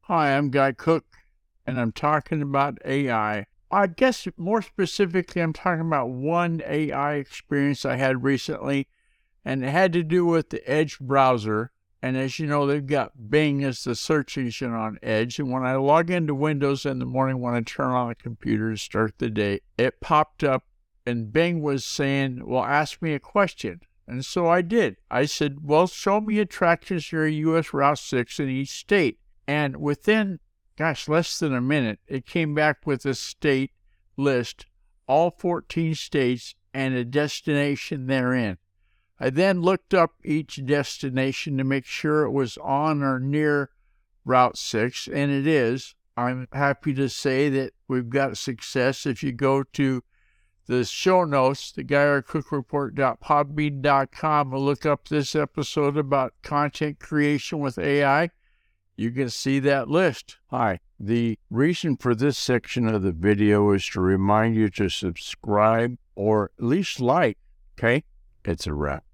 Hi, I'm Guy Cook, and I'm talking about AI. I guess more specifically, I'm talking about one AI experience I had recently, and it had to do with the Edge browser. And as you know, they've got Bing as the search engine on Edge. And when I log into Windows in the morning, when I turn on the computer to start the day, it popped up, and Bing was saying, well, ask me a question. And so I did. I said, well, show me attractions near U.S. Route 6 in each state. And within, less than a minute, it came back with a state list, all 14 states, and a destination therein. I then looked up each destination to make sure it was on or near Route 6, and it is. I'm happy to say that we've got success. If you go to the show notes, the GuyRCookReport.podbean.com, and look up this episode about content creation with AI, you can see that list. Hi. The reason for this section of the video is to remind you to subscribe or at least like, okay? It's a wrap.